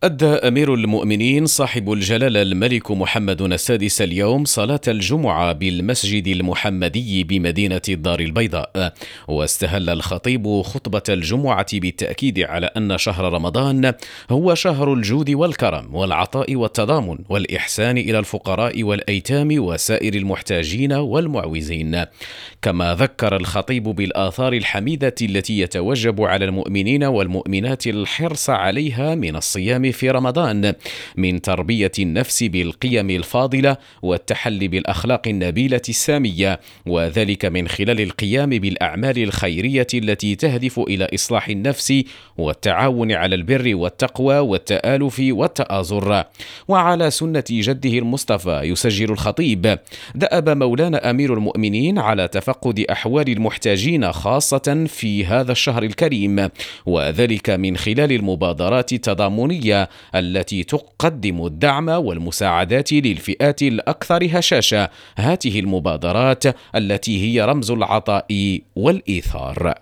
أدى أمير المؤمنين صاحب الجلالة الملك محمد السادس اليوم صلاة الجمعة بالمسجد المحمدي بمدينة الدار البيضاء. واستهل الخطيب خطبة الجمعة بالتأكيد على أن شهر رمضان هو شهر الجود والكرم والعطاء والتضامن والإحسان إلى الفقراء والأيتام وسائر المحتاجين والمعوزين. كما ذكر الخطيب بالآثار الحميدة التي يتوجب على المؤمنين والمؤمنات الحرص عليها من الصيام في رمضان، من تربية النفس بالقيم الفاضلة والتحلي بالأخلاق النبيلة السامية، وذلك من خلال القيام بالأعمال الخيرية التي تهدف إلى إصلاح النفس والتعاون على البر والتقوى والتآلف والتآزر. وعلى سنة جده المصطفى يسجل الخطيب: دأب مولانا أمير المؤمنين على تفقد أحوال المحتاجين خاصة في هذا الشهر الكريم، وذلك من خلال المبادرات التضامنية التي تقدم الدعم والمساعدات للفئات الأكثر هشاشة. هذه المبادرات التي هي رمز العطاء والإيثار.